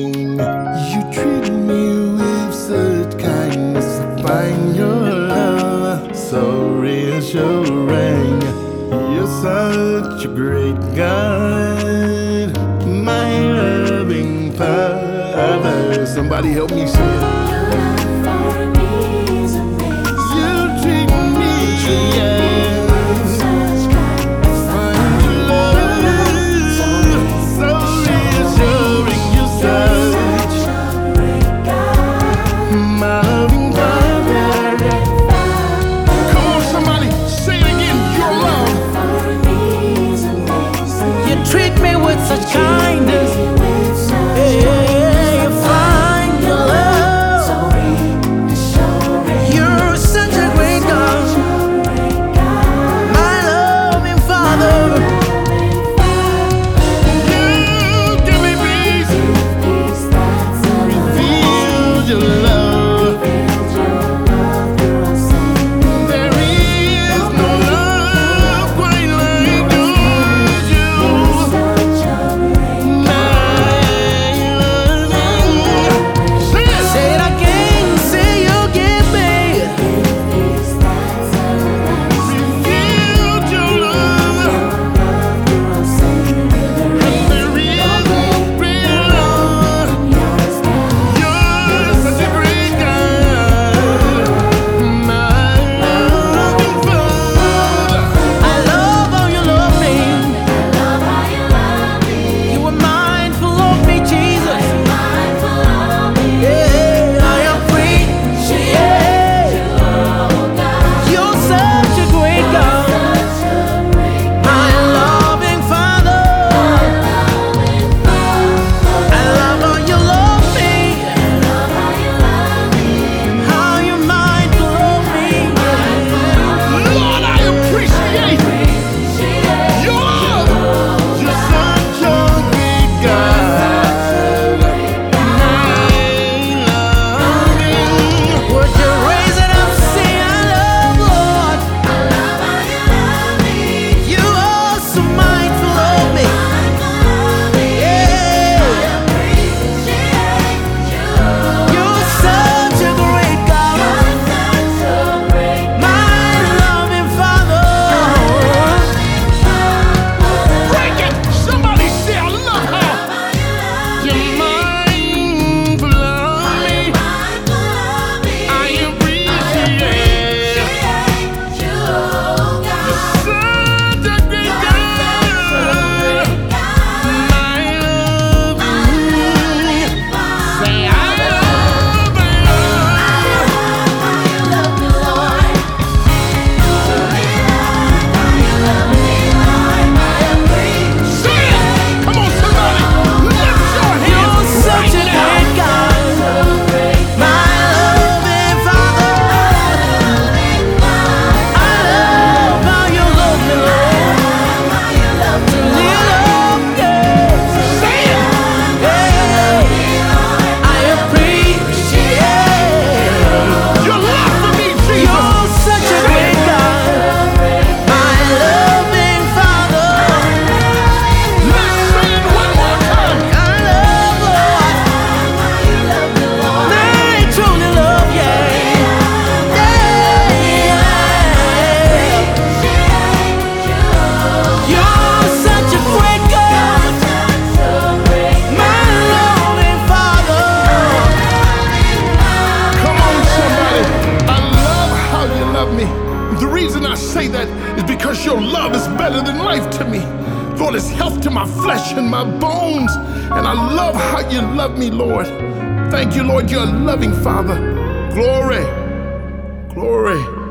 You treat me with such kindness. I find your love so reassuring. You're such a great God, my loving Father. Somebody help me say it. Such kindness, yeah, you find your love. You're such a great God, my loving Father. You give me peace, reveal your love. There is no love quite like you. The reason I say that is because your love is better than life to me. Lord, it's health to my flesh and my bones. And I love how you love me, Lord. Thank you, Lord, you're a loving Father. Glory, glory.